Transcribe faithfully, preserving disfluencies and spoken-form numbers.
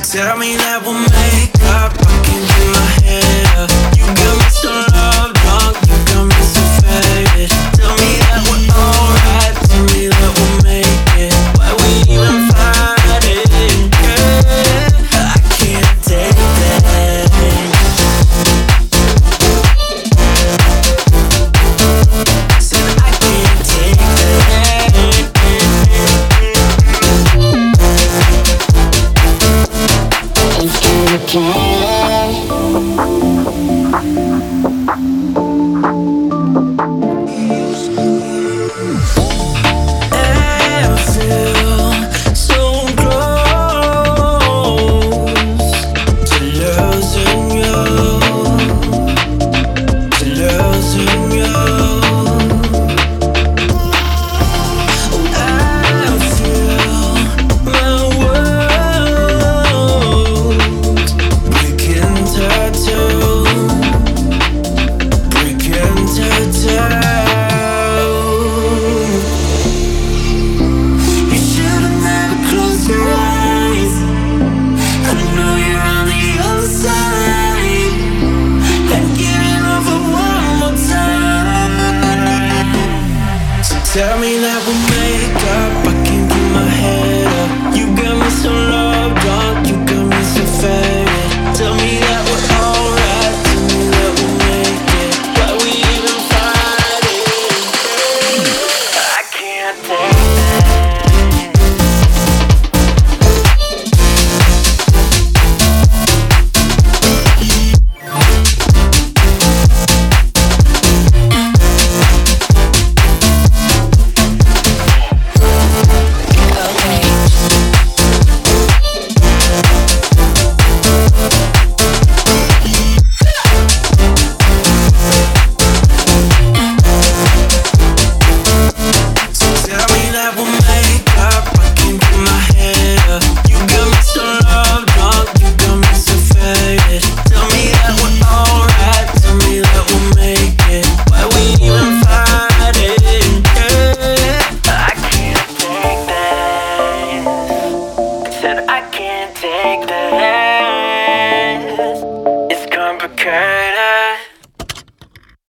Tell me that we'll make up, I can get my head up. You got me so love drunk, you got me so faded. Tell me that we're alright, tell me that we'll make it. Why we even fighting? Yeah, I can't take that. Said I can't take that. It's gonna tell me that we'll make up, I can get my head up. You got me so love drunk, you got me so faded. Tell me that we're alright, tell me that we'll make it. Why we even fighting? I can't take take that. It's complicated.